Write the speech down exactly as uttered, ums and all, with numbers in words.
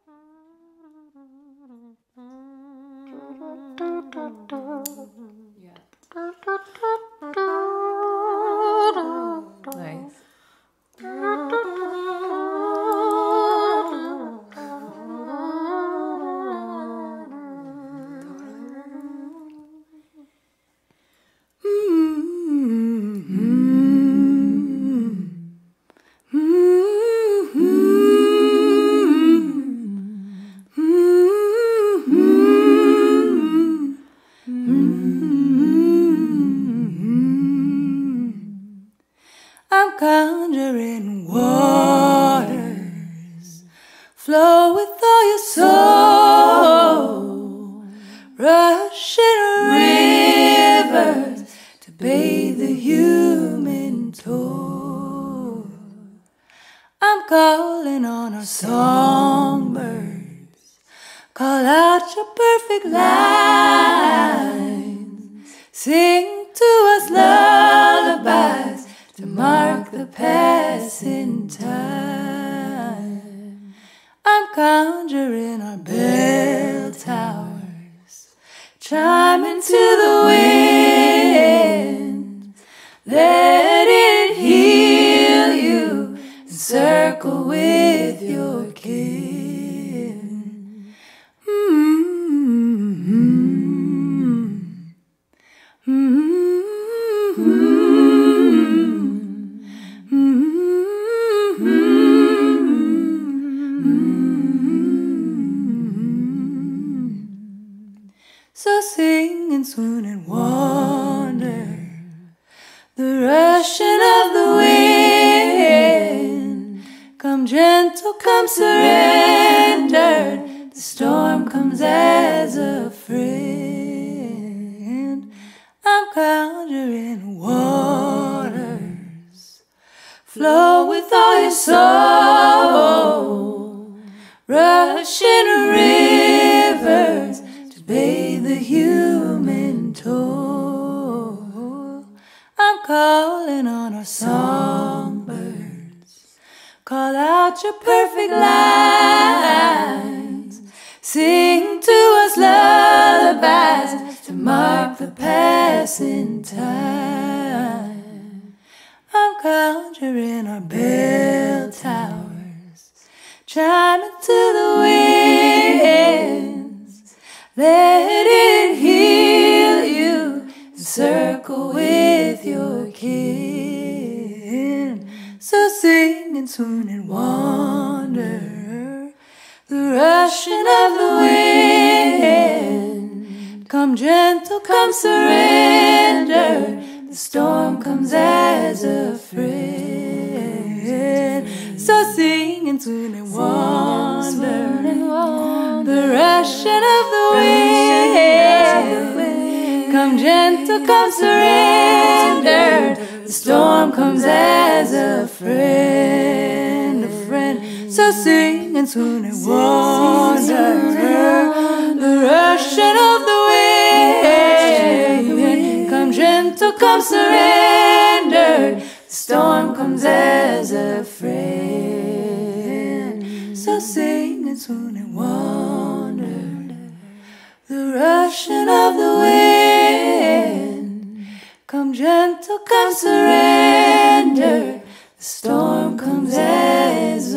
Nice. I'm conjuring waters, flow with all your soul, rushing rivers to bathe the human toil. I'm calling on our songbirds, call out your perfect lines, sing to us lullabies to mark the passing time. I'm conjuring our bell towers, chiming to the wind. Let it heal you and circle with your kin. Mm-hmm. Mm-hmm. So sing and swoon and wander, the rushing of the wind. Come gentle, come surrender, the storm comes as a friend. I'm conjuring waters, flow with all your soul, rushing rivers to bathe the human toil. I'm calling on our songbirds, call out your perfect lines, sing to us lullabies to mark the passing time. I'm conjuring our bell towers, chiming to the winds. Let it heal you and circle with your kin. So sing and swoon and wander, the rushing of the wind. Come gentle, come surrender, the storm comes as a friend. So sing and swoon and wander, the rushing of the wind. Come gentle, come surrender, the storm comes as a friend, a friend. So sing and swoon and wander, the rushing of the wind. Come gentle, come surrender, the storm comes as a friend. So sing and swoon and wander, the rushing of the wind. Come gentle, come surrender, the storm comes as